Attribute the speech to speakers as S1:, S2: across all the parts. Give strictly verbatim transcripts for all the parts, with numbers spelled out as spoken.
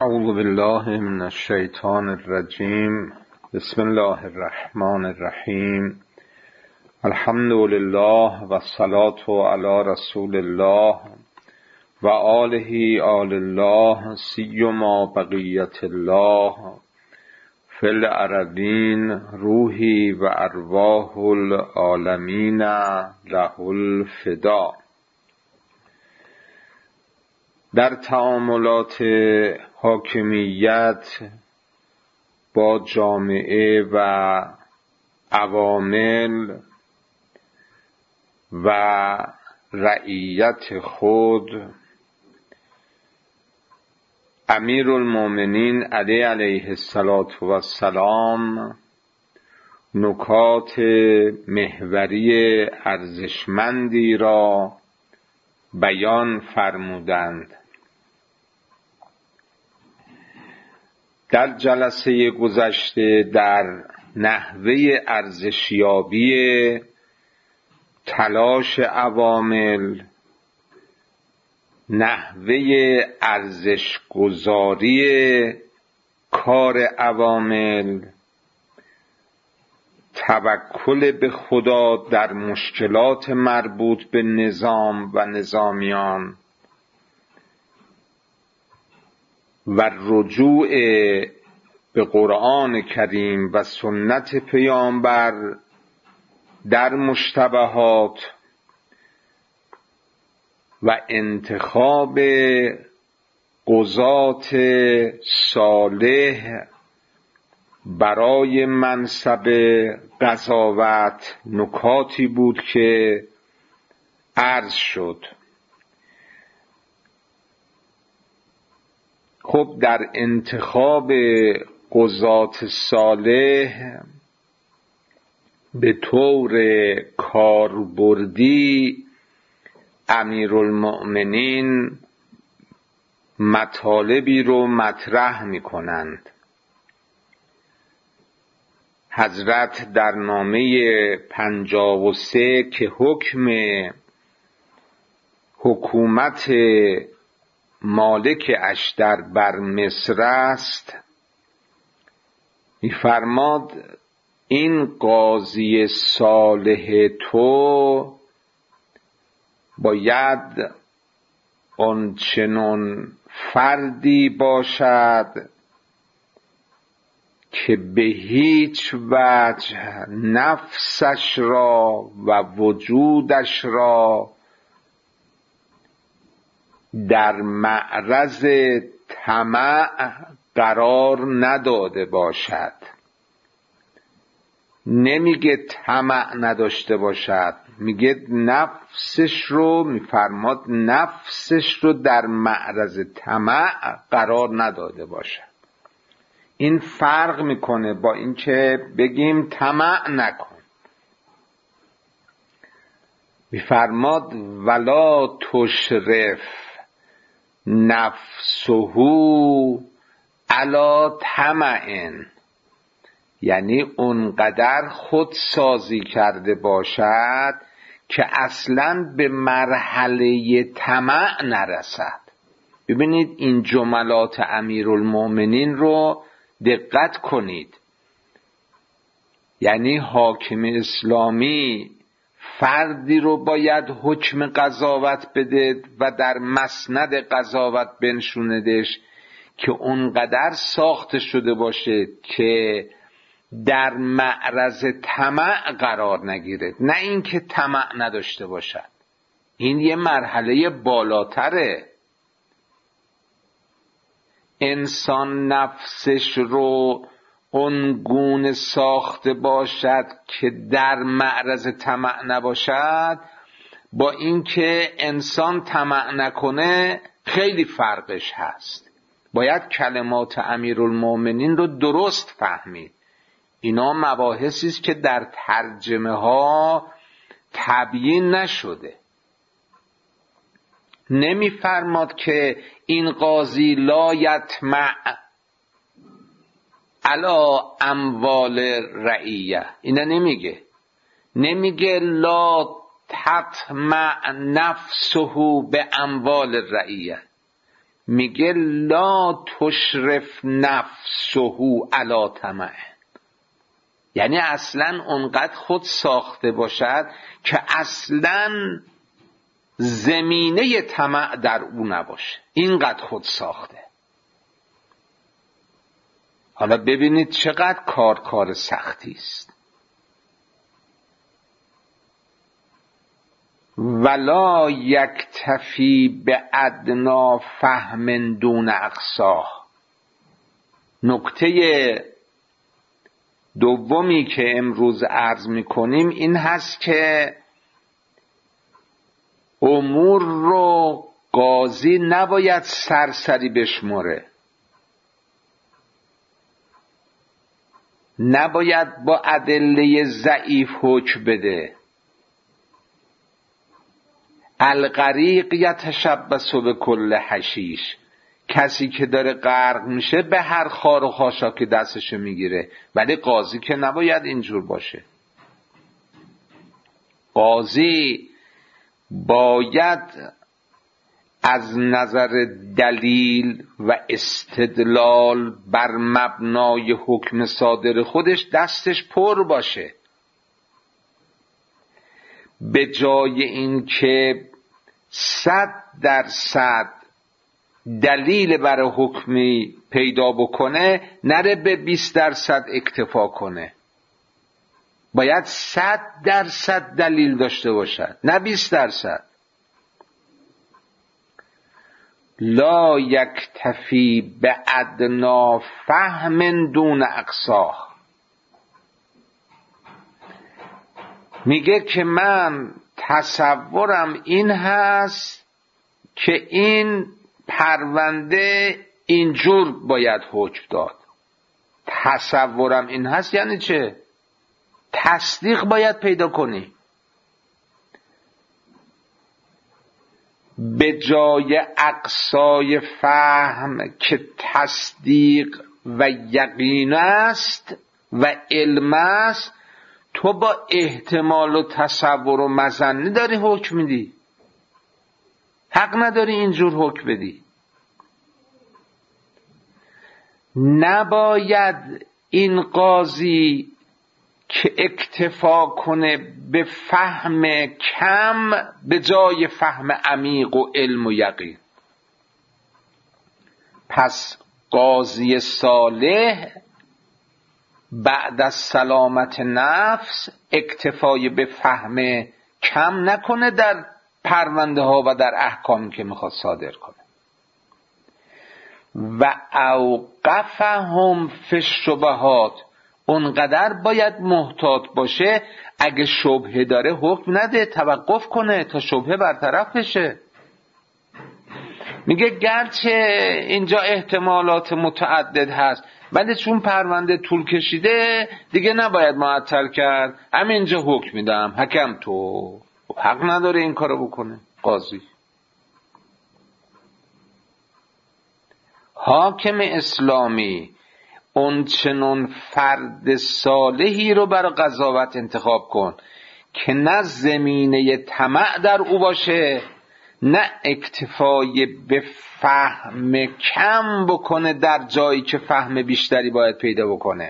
S1: اعوذ بالله من الشیطان الرجیم. بسم الله الرحمن الرحیم. الحمد لله و الصلاة علی رسول الله و آله آل الله سیما بقیت الله فی الارضین روحی و ارواح العالمین له الفدا. در تعاملات حاکمیت با جامعه و عوامل و رعیت خود، امیرالمومنین علی علیه السلام نکات محوری ارزشمندی را بیان فرمودند. در جلسه گذشته در نحوه ارزشیابی تلاش عوامل، نحوه ارزشگذاری کار عوامل، توکل به خدا در مشکلات مربوط به نظام و نظامیان و رجوع به قرآن کریم و سنت پیامبر در مشتبهات و انتخاب قضات صالح برای منصب قضاوت نکاتی بود که عرض شد. خب در انتخاب قضات صالح به طور کاربردی امیرالمؤمنین مطالبی رو مطرح می کنند. حضرت در نامه پنجاه و سه که حکم حکومت مالک اشتر بر مصر است می‌فرماد این قاضی صالح تو باید آنچنان فردی باشد که به هیچ وجه نفسش را و وجودش را در معرض طمع قرار نداده باشد. نمیگه طمع نداشته باشد، میگه نفسش رو، میفرماد نفسش رو در معرض طمع قرار نداده باشد. این فرق میکنه با اینکه بگیم طمع نکن. میفرماد ولا تشرف نفسه علی طمع، یعنی اونقدر خودسازی کرده باشد که اصلاً به مرحله طمع نرسد. ببینید این جملات امیرالمومنین رو دقت کنید. یعنی حاکم اسلامی فردی رو باید حکم قضاوت بده و در مسند قضاوت بنشوندش که اونقدر ساخته شده باشه که در معرض طمع قرار نگیره، نه اینکه طمع نداشته باشد. این یه مرحله بالاتره. انسان نفسش رو اونگونه ساخته باشد که در معرض طمع نباشد، با اینکه انسان طمع نکنه خیلی فرقش هست. باید کلمات امیرالمومنین رو درست فهمید. اینا مباحثی است که در ترجمه ها تبیین نشده. نمیفرماد که این قاضی لا یطمع علی اموال رعیه، اینا نمیگه. نمیگه لا تطمع نفسه به اموال رعیه، میگه لا تشرف نفسه علی طمع، یعنی اصلا اونقدر خود ساخته باشد که اصلا زمینه طمع در او نباشه، اینقدر خود ساخته. حالا ببینید چقدر کار کار سختی است. ولا یکتفی به ادنا فهم دون اقصاه. نکته دومی که امروز عرض میکنیم این هست که امور رو قاضی نباید سرسری بشمره، نباید با ادله ضعیف حکم بده. الغریق یتشبث بکل حشیش، کسی که داره غرق میشه به هر خار و خاشاک دستشو میگیره، ولی قاضی که نباید اینجور باشه. قاضی باید از نظر دلیل و استدلال بر مبنای حکم صادر خودش دستش پر باشه، به جای این که صد درصد دلیل برای حکمی پیدا بکنه نره به بیست درصد اکتفا کنه. باید صد درصد دلیل داشته باشد، نه بیست درصد. لا یکتفی به ادنا فهم دون اقصاه. میگه که من تصورم این هست که این پرونده اینجور باید حکم داد. تصورم این هست یعنی چه؟ تصدیق باید پیدا کنی. به جای اقصای فهم که تصدیق و یقین است و علم است، تو با احتمال و تصور و مظنی داری حکم میدی. حق نداری اینجور حکم بدی. نباید این قاضی که اکتفا کنه به فهم کم به جای فهم عمیق و علم و یقین. پس قاضی صالح بعد از سلامت نفس اکتفای به فهم کم نکنه در پرونده ها و در احکامی که میخواد صادر کنه. و اوقفهم فی الشبهات، اونقدر باید محتاط باشه اگه شبهه داره حکم نده، توقف کنه تا شبهه برطرف بشه. میگه گرچه اینجا احتمالات متعدد هست ولی چون پرونده طول کشیده دیگه نباید معطل کرد، همینجا حکم میدم. حکم تو حق نداره این کارو بکنه. قاضی حاکم اسلامی اون چنون فرد صالحی رو برای قضاوت انتخاب کن که نه زمینه طمع در او باشه، نه اکتفای به فهم کم بکنه در جایی که فهم بیشتری باید پیدا بکنه.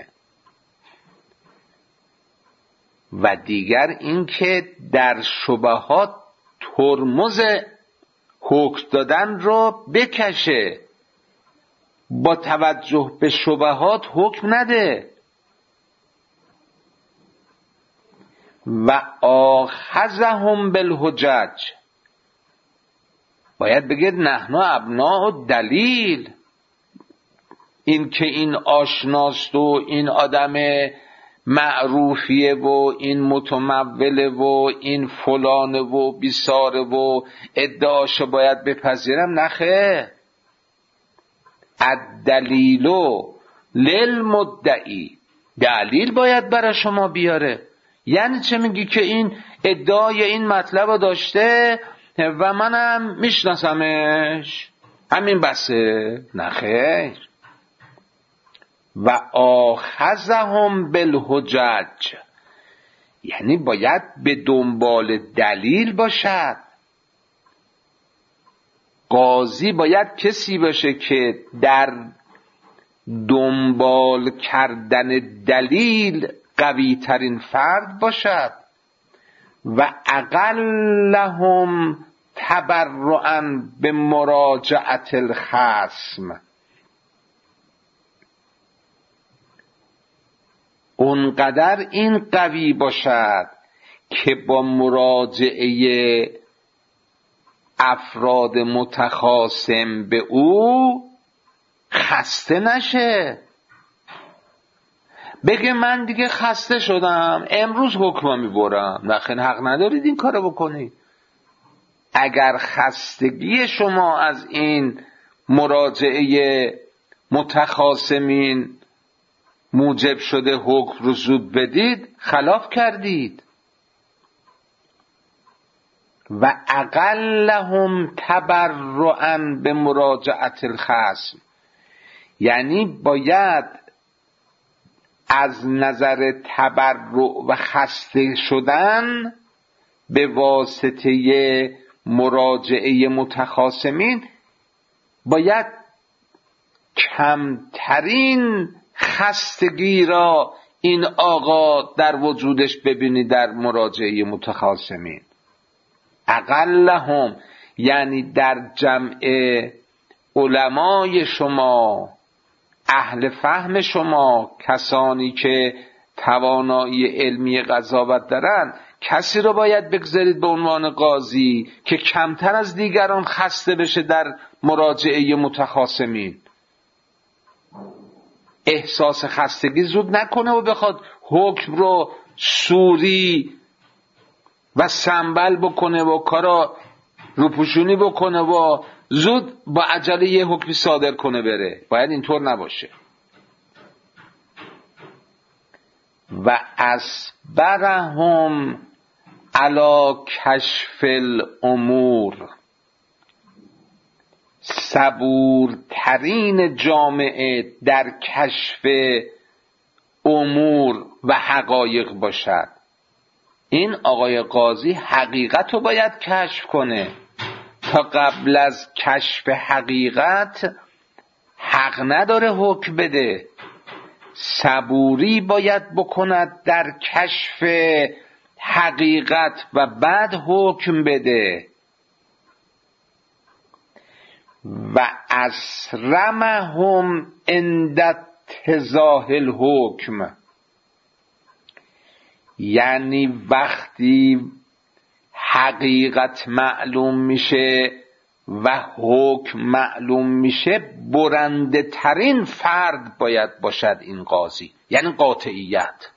S1: و دیگر اینکه در شبهات ترمز حکم دادن رو بکشه، با توجه به شبهات حکم نده. و آخذهم بالحجج، باید بگه نحن ابناء دلیل، این که این آشناست و این آدم معروفیه و این متموله و این فلانه و بیساره و ادعاشو باید بپذیرم. نخه، الدلیلو للمدعی، دلیل باید برای شما بیاره. یعنی چه؟ میگی که این ادعای این مطلب رو داشته و منم میشناسمش، همین بسه؟ نخیر. و آخذهم بالحجج، یعنی باید به دنبال دلیل باشد. قاضی باید کسی باشه که در دنبال کردن دلیل قوی ترین فرد باشد و اقلهم تبرعا به مراجعت الخصم، اونقدر این قوی باشد که با مراجعه افراد متخاصم به او خسته نشه، بگه من دیگه خسته شدم امروز حکم میبرم. نخیر، حق ندارید این کارو بکنید. اگر خستگی شما از این مراجعه متخاصمین موجب شده حکم رو زود بدید، خلاف کردید. و اقلهم تبرعا به مراجعت الخصم، یعنی باید از نظر تبرع و خسته شدن به واسطه مراجعه متخاصمین باید کمترین خستگی را این آقا در وجودش ببینی در مراجعه متخاصمین. اقلهم یعنی در جمع علمای شما، اهل فهم شما، کسانی که توانایی علمی قضاوت دارن، کسی رو باید بگذارید به عنوان قاضی که کمتر از دیگران خسته بشه در مراجعه متخاصمین، احساس خستگی زود نکنه و بخواد حکم رو سوری و سنبل بکنه و کارا روپوشونی بکنه و زود با عجله یه حکمی صادر کنه بره. باید اینطور نباشه. و اصبرهم علی کشف الامور، صبورترین جامعه در کشف امور و حقایق باشد. این آقای قاضی حقیقت رو باید کشف کنه. تا قبل از کشف حقیقت حق نداره حکم بده. صبوری باید بکند در کشف حقیقت و بعد حکم بده. و اسرمهم عند اتضاح الحکم، یعنی وقتی حقیقت معلوم میشه و حکم معلوم میشه، برنده ترین فرد باید باشد این قاضی، یعنی قاطعیت.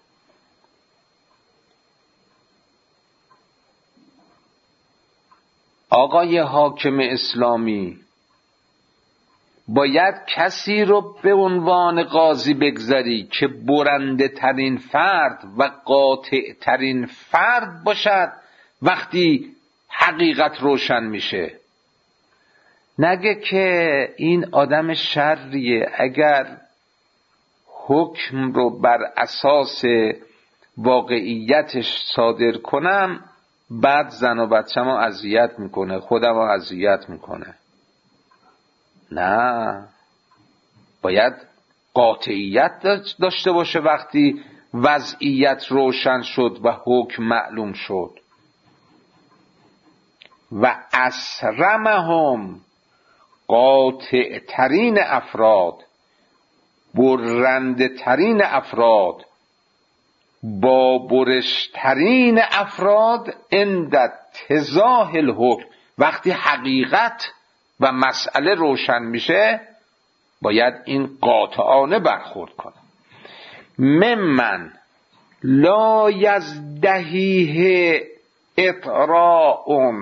S1: آقای حاکم اسلامی باید کسی رو به عنوان قاضی بگذاری که برنده ترین فرد و قاطع ترین فرد باشد وقتی حقیقت روشن میشه. نگه که این آدم شریه، اگر حکم رو بر اساس واقعیتش صادر کنم بعد زن و بچه ما اذیت میکنه، خودم رو اذیت میکنه. نه، باید قاطعیت داشته باشه وقتی وضعیت روشن شد و حکم معلوم شد. و اسرمهم، قاطع ترین افراد، برنده ترین افراد، با برشترین افراد عند اتضاح الحکم، وقتی حقیقت و مسئله روشن میشه باید این قاطعانه برخورد کنه. ممن لا یزدهیه اطراء،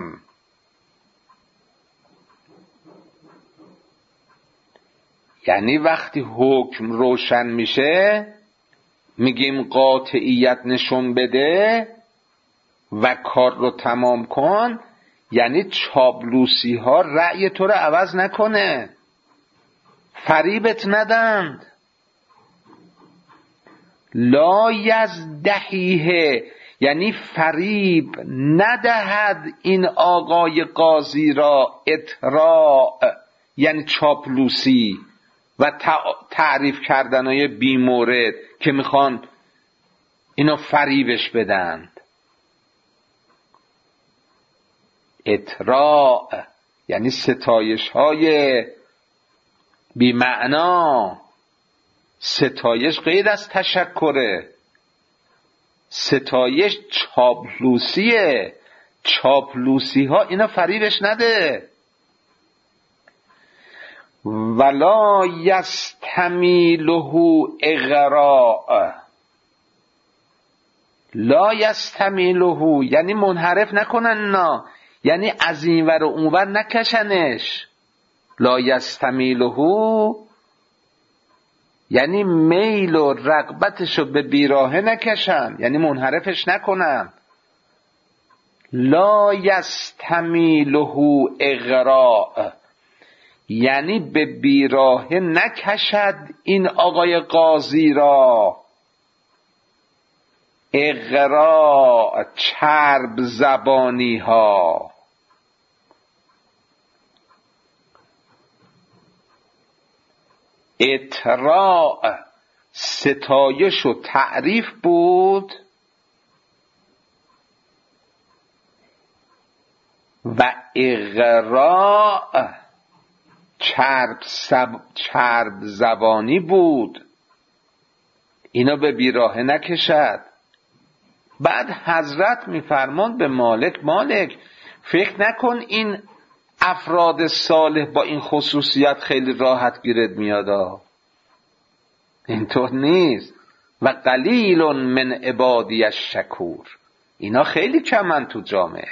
S1: یعنی وقتی حکم روشن میشه میگیم قاطعیت نشون بده و کار رو تمام کن، یعنی چابلوسی ها رأی تو رو عوض نکنه، فریبت ندند. لا یزدهیه یعنی فریب ندهد این آقای قاضی را اطراء، یعنی چاپلوسی و تعریف کردنهای بی مورد که میخوان اینو فریبش بدند. اطراء یعنی ستایش های بی معنا. ستایش غیر از تشکره، ستایش چاپلوسیه. چاپلوسی ها اینا فریبش نده. ولا یستمیله اغراء، لا یستمیله یعنی منحرف نکنن، نه یعنی از این ور و اون ور نکشنش. لا یستمیله یعنی میل و رغبتشو به بیراهه نکشن، یعنی منحرفش نکنن. لا یستمیله اغراء یعنی به بیراهه نکشد این آقای قاضی را. اغراء چرب زبانی ها. اطراء ستایش و تعریف بود و اغراء چرب, سب... چرب زبانی بود، اینا به بیراهه نکشد. بعد حضرت میفرماند به مالک، مالک فکر نکن این افراد صالح با این خصوصیت خیلی راحت گیرت میادا، اینطور نیست. و قلیل من عبادی الشکور، اینا خیلی کمن تو جامعه.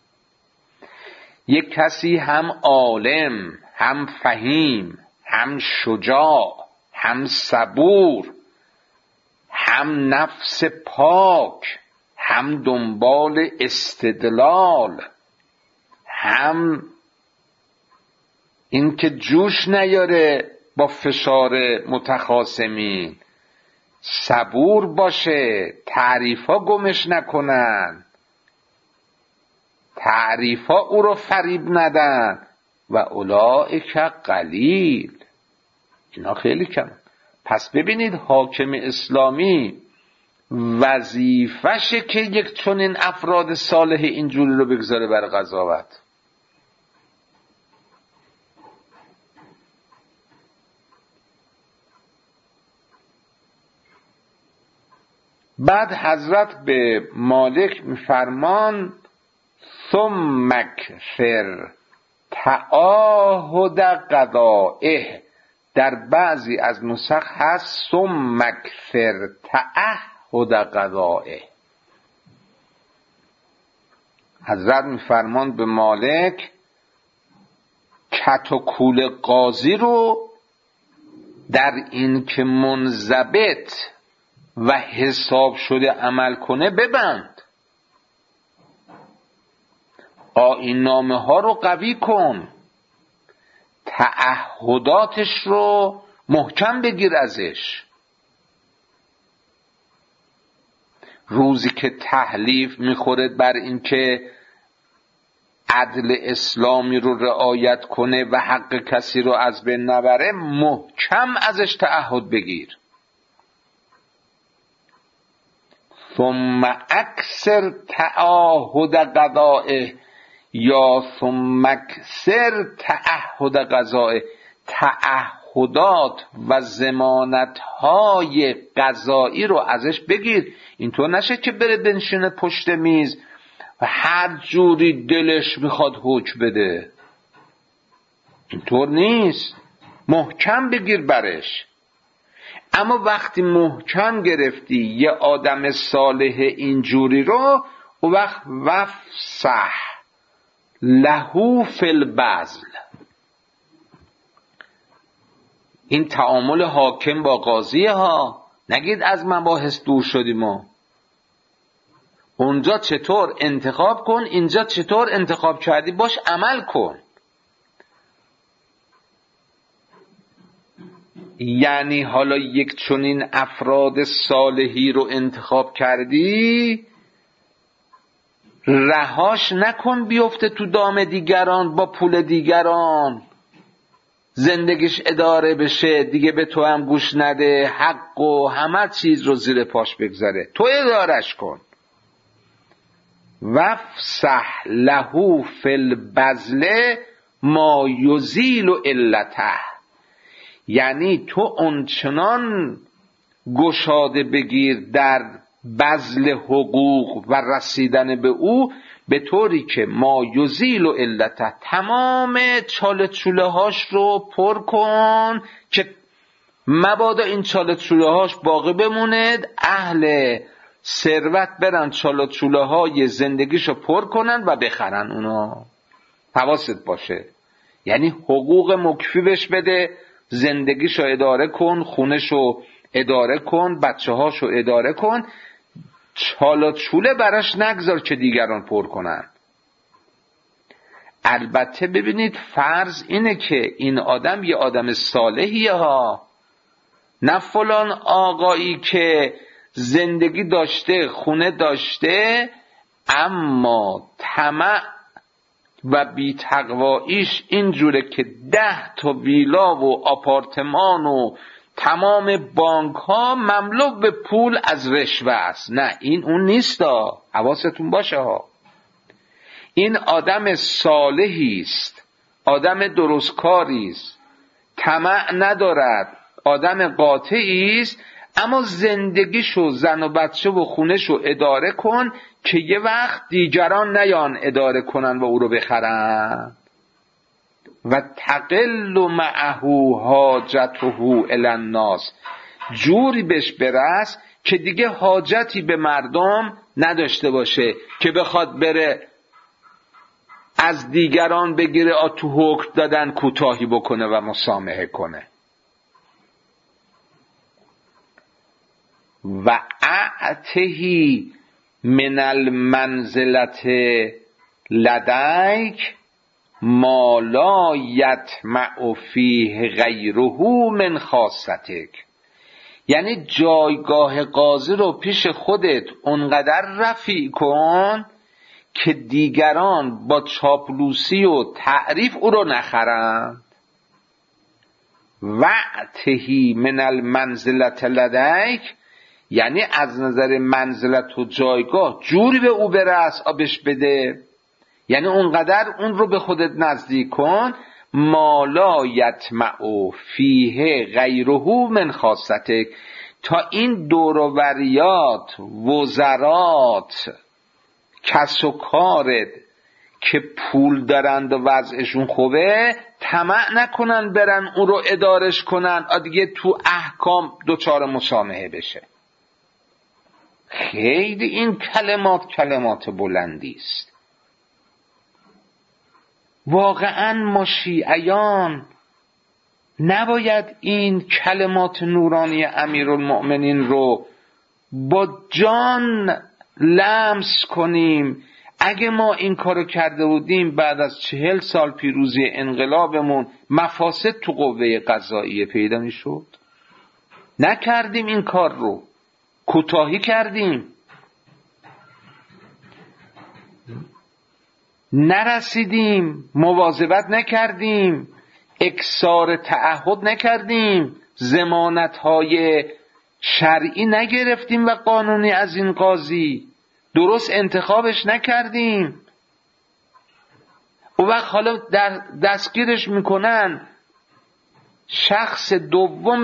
S1: یک کسی هم عالم، هم فهیم، هم شجاع، هم صبور، هم نفس پاک، هم دنبال استدلال، هم این که جوش نیاره با فشار متخاصمین، صبور باشه، تعریفا گمش نکنن، تعریفا او رو فریب ندن. و اولئک قلیل، اینا خیلی کم. پس ببینید حاکم اسلامی وظیفشه که یک چنین افراد صالح اینجوری رو بگذاره بر قضاوت. بعد حضرت به مالک میفرمان ثم اکثر تعاهد قضائه، در بعضی از نسخ هست ثم اکثر تعهد قضائه. حضرت میفرمان به مالک کت و کول قاضی رو در این که منضبط و حساب شده عمل کنه ببند، آیین نامه ها رو قوی کن، تعهداتش رو محکم بگیر ازش. روزی که تحلیف میخوره بر این که عدل اسلامی رو رعایت کنه و حق کسی رو از بین نبره، محکم ازش تعهد بگیر. ثم اکثر تعاهد قضائه یا ثم اکثر تعهد قضائه، تعهدات و ضمانت‌های قضایی رو ازش بگیر. اینطور نشه که بره بنشینه پشت میز و هر جوری دلش میخواد حکم بده، اینطور نیست. محکم بگیر برش. اما وقتی محکم گرفتی یه آدم صالح اینجوری رو، او وقت وفسح لهو فی البذل، این تعامل حاکم با قاضی ها، نگید از مباحث دور شدیم ما. اونجا چطور انتخاب کن، اینجا چطور انتخاب کردی باش عمل کن. یعنی حالا یک چنین افراد صالحی رو انتخاب کردی، رهاش نکن بیفته تو دام دیگران با پول دیگران، زندگیش اداره بشه، دیگه به تو هم گوش نده، حق و همه چیز رو زیر پاش بگذاره، تو ادارش کن. وفسح له فی البذل ما یزیل علته، یعنی تو اونچنان گشاده بگیر در بذل حقوق و رسیدن به او، به طوری که ما یزیل علته، تمام چاله چوله هاش رو پر کن که مبادا این چاله چوله هاش باقی بمونه، اهل ثروت برن چاله چوله های زندگیشو پر کنن و بخرن اونا. حواست باشه، یعنی حقوق مکفی بهش بده، زندگیشو اداره کن، خونشو اداره کن، بچه هاشو اداره کن، چاله چوله براش نگذار که دیگران پر کنن. البته ببینید فرض اینه که این آدم یه آدم صالحیه ها، نه فلان آقایی که زندگی داشته، خونه داشته، اما طمع و بی‌تقواییش اینجوره که ده تا ویلا و آپارتمان و تمام بانک ها مملو به پول از رشوه است. نه، این اون نیست ها، حواستون باشه ها. این آدم صالحی است، آدم درستکاری است، طمع ندارد، آدم قاطعی است، اما زندگیشو، زن و بچه و خونشو اداره کن که یه وقت دیگران نیان اداره کنن و او رو بخرن. و تقل معه حاجته الی الناس، جوری بهش برس که دیگه حاجتی به مردم نداشته باشه که بخواد بره از دیگران بگیره، آ تو حکم دادن کوتاهی بکنه و مسامحه کنه. و اعتهی من المنزلت لدیک ما لا یطمع فیه غیره من خاصتک، یعنی جایگاه قاضی رو پیش خودت اونقدر رفیع کن که دیگران با چاپلوسی و تعریف او رو نخرند. وعتهی من المنزلت لدیک، یعنی از نظر منزلت و جایگاه جوری به او برس، آبش بده، یعنی اونقدر اون رو به خودت نزدیک کن ما لا یطمع فیه غیره من خاصتک، تا این دوروبریات، وزرات، کس و کارت که پول دارند و وضعشون خوبه طمع نکنن برن اون رو ادارش کنن، دیگه تو احکام دوچار مسامحه بشه. خیلی این کلمات کلمات بلندی است. واقعا ما شیعیان نباید این کلمات نورانی امیرالمؤمنین رو با جان لمس کنیم. اگه ما این کارو کرده بودیم بعد از چهل سال پیروزی انقلابمون مفاسد تو قوه قضاییه پیدا میشد. نکردیم این کار رو، کوتاهی کردیم، نرسیدیم، مواظبت نکردیم، اکثار تعهد نکردیم، ضمانت‌های شرعی نگرفتیم و قانونی از این قاضی، درست انتخابش نکردیم. اون وقت حالا در دستگیرش میکنن، شخص دوم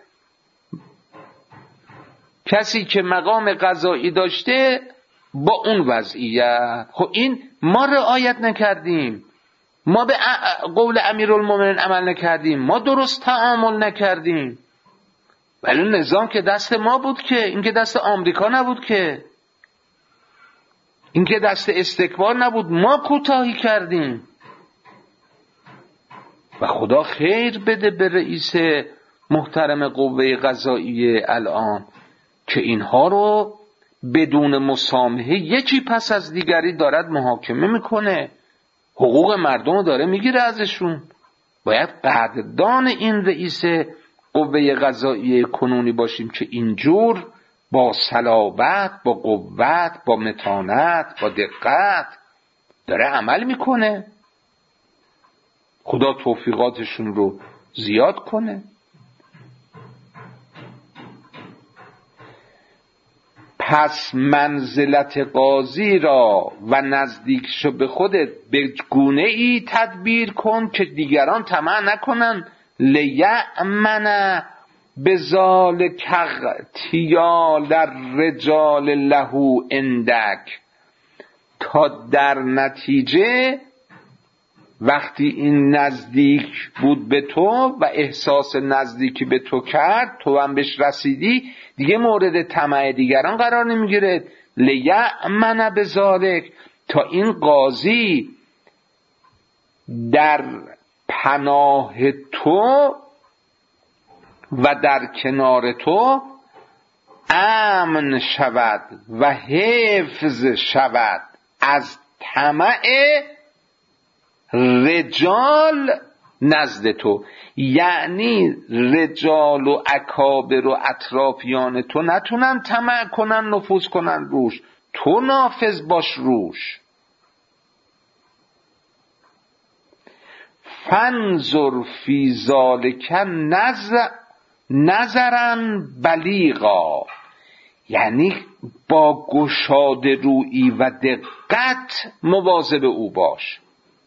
S1: کسی که مقام قضایی داشته با اون وضعیت. خب این ما رعایت نکردیم، ما به قول امیرالمومنین عمل نکردیم، ما درست تعامل نکردیم. ولی نظام که دست ما بود که، این که دست آمریکا نبود که، این که دست استکبار نبود، ما کوتاهی کردیم. و خدا خیر بده به رئیس محترم قوه قضاییه الان که اینها رو بدون مسامحه یکی پس از دیگری دارد محاکمه میکنه، حقوق مردم رو داره میگیره ازشون. باید قدردان این رئیس قوه قضاییه کنونی باشیم که اینجور با صلابت، با قوت، با متانت، با دقت داره عمل میکنه. خدا توفیقاتشون رو زیاد کنه. پس منزلت قاضی را و نزدیک شو به خودت به گونه ای تدبیر کن که دیگران طمع نکنن. لیأمن بذالک اغتیال الرجال له عندک، تا در نتیجه وقتی این نزدیک بود به تو و احساس نزدیکی به تو کرد، تو هم بهش رسیدی، دیگه مورد طمع دیگران قرار نمیگیره. لیأمن بذالک، تا این قاضی در پناه تو و در کنار تو امن شود و حفظ شود از طمع رجال نزد تو. یعنی رجال و اکابر و اطرافیان تو نتونن طمع کنن نفوذ کنن روش، تو نافذ باش روش. فانظر فی ذالک نظر نظرا بلیغا، یعنی با گشاده رویی و دقت مواظب او باش.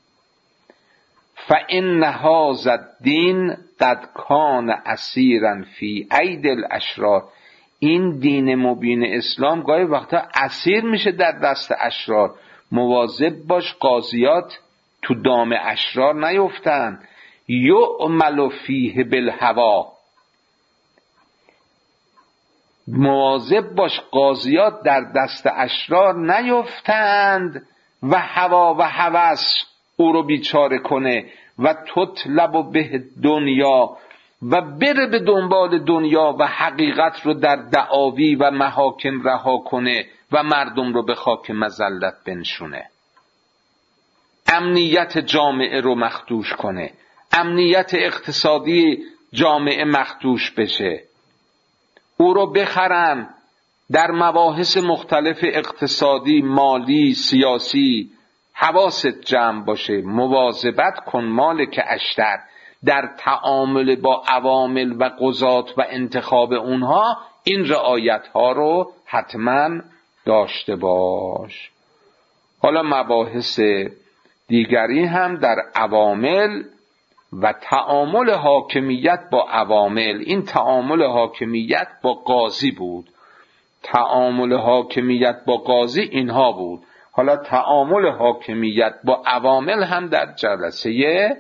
S1: فإن هذا الدین قد کان اسیرا فی اید الاشرار، این دین مبین اسلام گاهی وقتا اسیر میشه در دست اشرار. مواظب باش قاضیات تو دام اشرار نیفتن. یعمل فیه بالهوا، مواظب باش قاضیات در دست اشرار نیفتند و هوا و هوس او رو بیچاره کنه و تطلب به دنیا و بره به دنبال دنیا و حقیقت رو در دعاوی و محاکم رها کنه و مردم رو به خاک مذلت بنشونه، امنیت جامعه رو مخدوش کنه، امنیت اقتصادی جامعه مخدوش بشه، او رو بخرن در مباحث مختلف اقتصادی، مالی، سیاسی. حواست جمع باشه، مواظبت کن مالک اشتر در تعامل با عوامل و قضات و انتخاب اونها. این رعایت ها رو حتما داشته باش. حالا مباحث دیگری هم در عوامل و تعامل حاکمیت با عوامل. این تعامل حاکمیت با قاضی بود، تعامل حاکمیت با قاضی اینها بود. حالا تعامل حاکمیت با عوامل هم در جلسه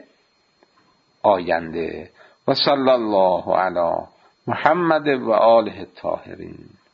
S1: آینده. و صلی الله علی محمد و آله الطاهرین.